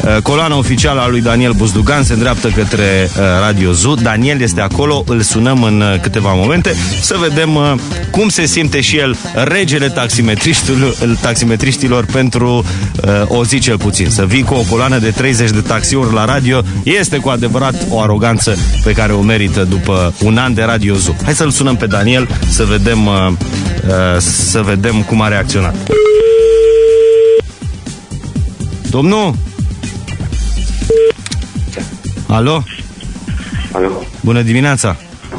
Coloana oficială a lui Daniel Buzdugan se îndreaptă către Radio Zoo. Daniel este acolo, îl sunăm în câteva momente să vedem cum se simte și el, regele taximetriștilor pentru o zi cel puțin. Să vii cu o coloană de 30 de taxiuri la radio este cu adevărat o aroganță pe care o merită după un an de Radio Zoo. Hai să-l sunăm pe Daniel să vedem cum a reacționat. Domnul? Alo? Alo? Bună dimineața!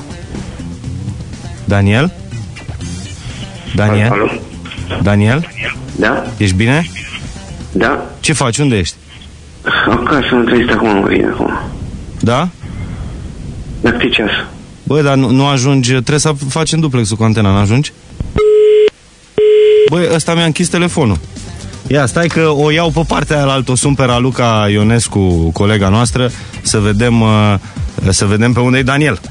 Daniel? Daniel? Alo? Daniel? Da? Ești bine? Da? Ce faci? Unde ești? Acasă, am trăit acum, acum. Da? La câte ceas? Băi, dar nu ajungi, trebuie să facem duplexul cu antena, n-ajungi? Băi, ăsta mi-a închis telefonul. Ia, stai că o iau pe partea aia la altă, o sun pe Raluca Ionescu, colega noastră, să vedem pe unde e Daniel.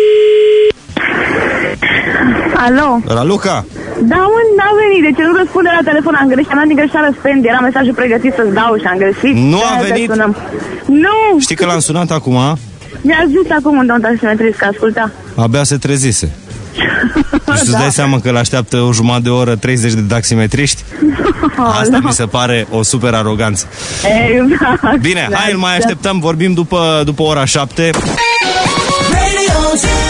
Alo? Raluca? Da, mă, n-a venit, de ce nu răspunde la telefon? Am greșit, am dat din greșeală spend, era mesajul pregătit să-ți dau și am greșit. Nu a venit? Nu! Știi că l-am sunat acum? Mi-a zis acum un domn taximetrist că asculta. Abia se trezise. Și tu-ți dai seama că l-așteaptă o jumătate de oră 30 de taximetriști? Asta mi se pare o super aroganță. Exact. Bine, hai, îl mai așteptăm, vorbim după ora 7.